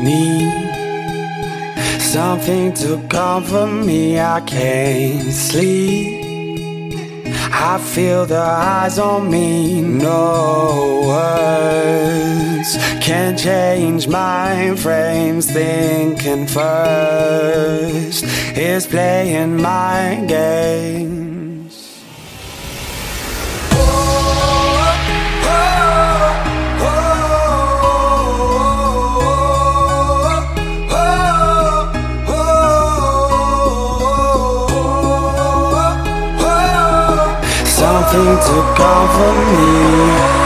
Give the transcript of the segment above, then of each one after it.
need something to comfort me. I can't sleep. I feel the eyes on me. No words can change mind frames. Thinking first is playing mind games. Something to comfort me.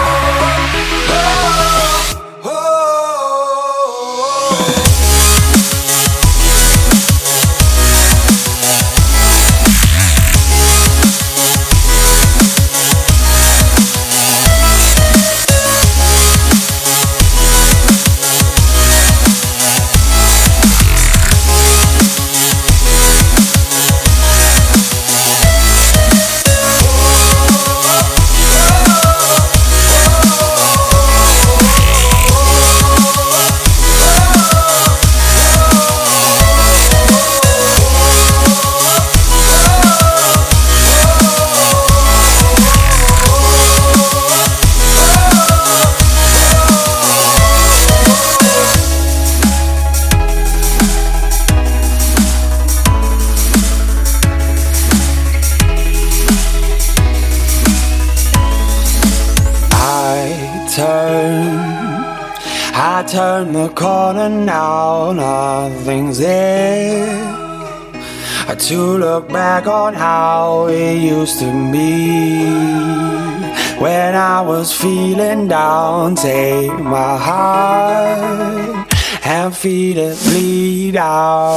I turn the corner now, nothing's there to look back on how it used to be. When I was feeling down, take my heart and feel it bleed out.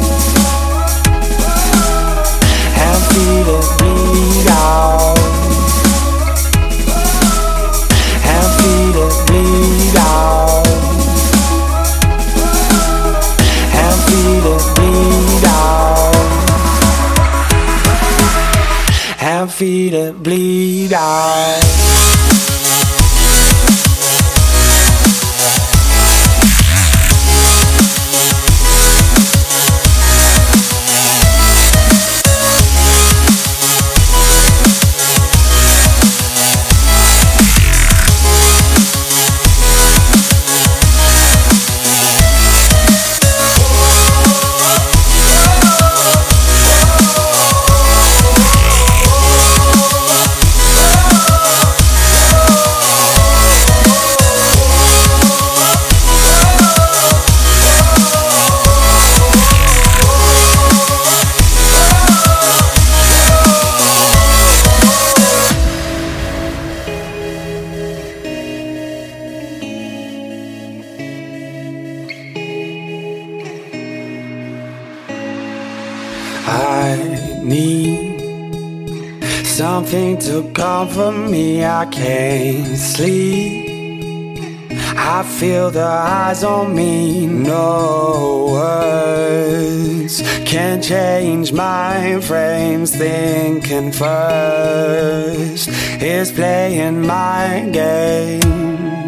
And feel it bleed out. And feel it bleed out. Feel it bleed out. And feel it bleed out. I need something to comfort me. I can't sleep. I feel the eyes on me. No words can change mind frames. Thinking first is playing mind games.